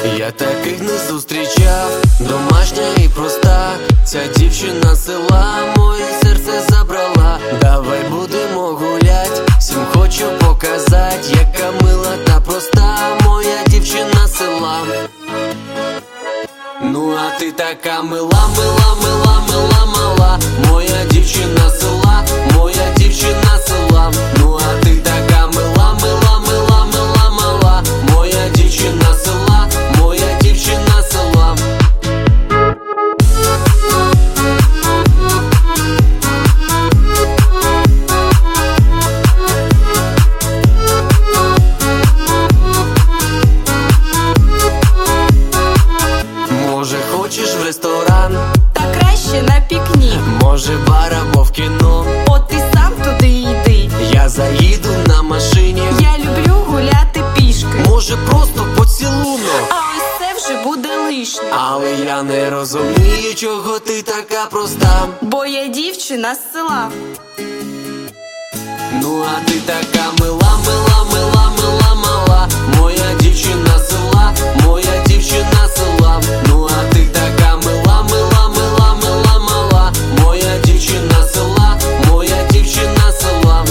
Я таких не зустрічав, домашня і проста. Ця дівчина з села моє серце забрала. Давай будемо гулять, всім хочу показать, яка мила та проста моя дівчина з села. Ну а ти така мила, мила, мила, мила, мала. Моя дівчина з села, моя дівчина з села. Ну а ти така мила, мила, мила, мила, мала. Моя дівчина з села, моя дівчина з села. Може хочеш в ресторан? Та краще на пікнік. Може бар або в кіно? От ти сам туди йди. Я заїду на машині. Я люблю гуляти пішки. Може просто поцілунок? А ось це вже буде лишнє. Але я не розумію, чого ти така проста. Бо я дівчина з села. Ну а ти така мила, мила, мила, мила, мала. Моя дівчина з села, моя дівчина з села. Ну а ти така мила, мила, мила, мила, мала. Моя дівчина з села, моя дівчина з села.